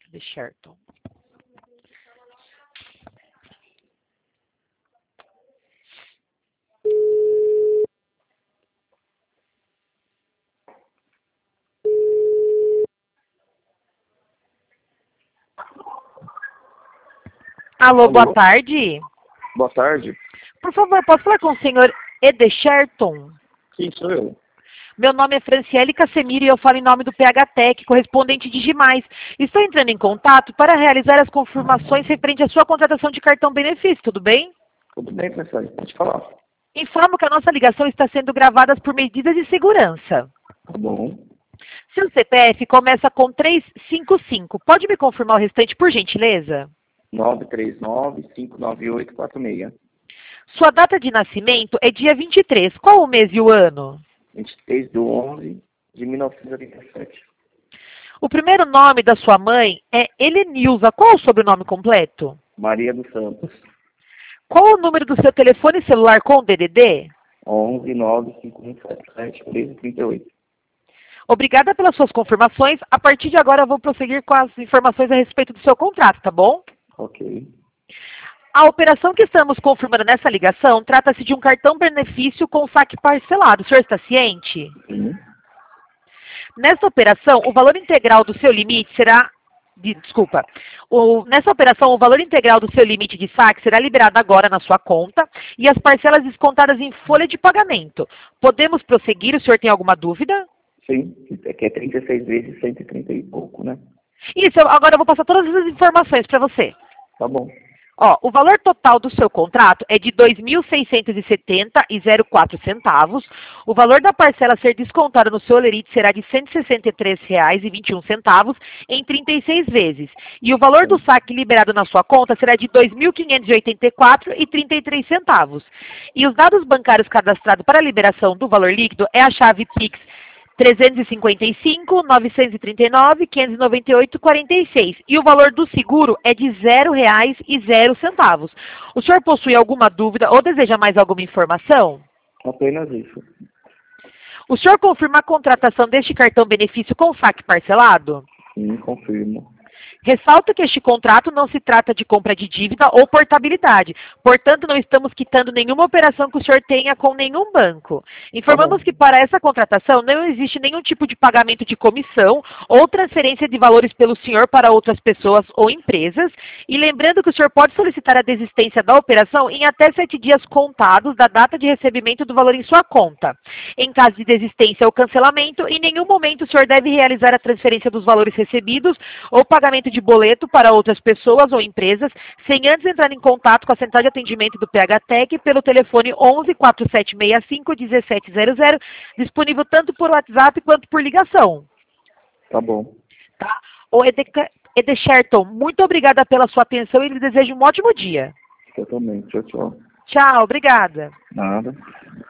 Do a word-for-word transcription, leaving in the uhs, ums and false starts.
De Sherton. Alô, Alô? boa tarde. Boa tarde. Por favor, posso falar com o senhor Edesherton? Sim, sou eu. Meu nome é Franciele Casemiro e eu falo em nome do P H Tech, correspondente de Gimais. Estou entrando em contato para realizar as confirmações referente à sua contratação de cartão benefício, tudo bem? Tudo bem, Franciele? Pode falar. Informo que a nossa ligação está sendo gravada por medidas de segurança. Tá bom. Seu C P F começa com trezentos e cinquenta e cinco. Pode me confirmar o restante, por gentileza? nove três nove, cinco nove oito, quatro seis. Sua data de nascimento é dia vinte e três. Qual o mês e o ano? vinte e três de onze de mil novecentos e oitenta e sete. O primeiro nome da sua mãe é Helenilza. Qual o sobrenome completo? Maria dos Santos. Qual o número do seu telefone celular com o D D D? onze nove cinco um sete sete três três oito. Obrigada pelas suas confirmações. A partir de agora eu vou prosseguir com as informações a respeito do seu contrato, tá bom? Ok. A operação que estamos confirmando nessa ligação trata-se de um cartão benefício com saque parcelado. O senhor está ciente? Sim. Nessa operação, o valor integral do seu limite será... De, desculpa. O, nessa operação, o valor integral do seu limite de saque será liberado agora na sua conta e as parcelas descontadas em folha de pagamento. Podemos prosseguir? O senhor tem alguma dúvida? Sim. Aqui é trinta e seis vezes cento e trinta e pouco, né? Isso, eu- agora eu vou passar todas as informações para você. Tá bom. Ó, o valor total do seu contrato é de dois mil seiscentos e setenta reais e zero quatro centavos. O valor da parcela a ser descontada no seu holerite será de cento e sessenta e três reais e vinte e um centavos em trinta e seis vezes. E o valor do saque liberado na sua conta será de dois mil quinhentos e oitenta e quatro reais e trinta e três centavos. E os dados bancários cadastrados para a liberação do valor líquido é a chave Pix trezentos e cinquenta e cinco, novecentos e trinta e nove, quinhentos e noventa e oito, quarenta e seis. E o valor do seguro é de zero reais e zero centavos. O senhor possui alguma dúvida ou deseja mais alguma informação? Apenas isso. O senhor confirma a contratação deste cartão benefício com saque parcelado? Sim, confirmo. Ressalto que este contrato não se trata de compra de dívida ou portabilidade. Portanto, não estamos quitando nenhuma operação que o senhor tenha com nenhum banco. Informamos Tá bom. que para essa contratação não existe nenhum tipo de pagamento de comissão ou transferência de valores pelo senhor para outras pessoas ou empresas. E lembrando que o senhor pode solicitar a desistência da operação em até sete dias contados da data de recebimento do valor em sua conta. Em caso de desistência ou cancelamento, em nenhum momento o senhor deve realizar a transferência dos valores recebidos ou pagamento de boleto para outras pessoas ou empresas, sem antes entrar em contato com a central de atendimento do P H Tech pelo telefone onze, quatro sete seis cinco, um sete zero zero, disponível tanto por WhatsApp quanto por ligação. Tá bom. Tá? O Edesherton, muito obrigada pela sua atenção e lhe desejo um ótimo dia. Eu também. Tchau, tchau. Tchau, obrigada. Nada.